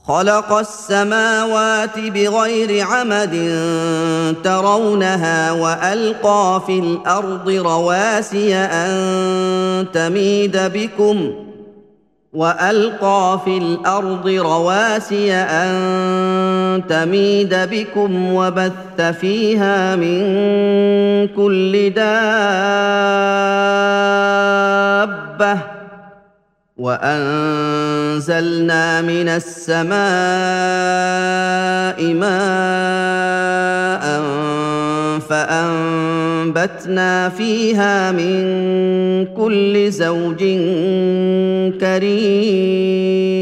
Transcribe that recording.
خلق السماوات بغير عمد ترونها وألقى في الأرض رواسي أن تميد بكم وبث فيها من كل دابة وأنزلنا من السماء ماء فأنبتنا فيها من كل زوج كريم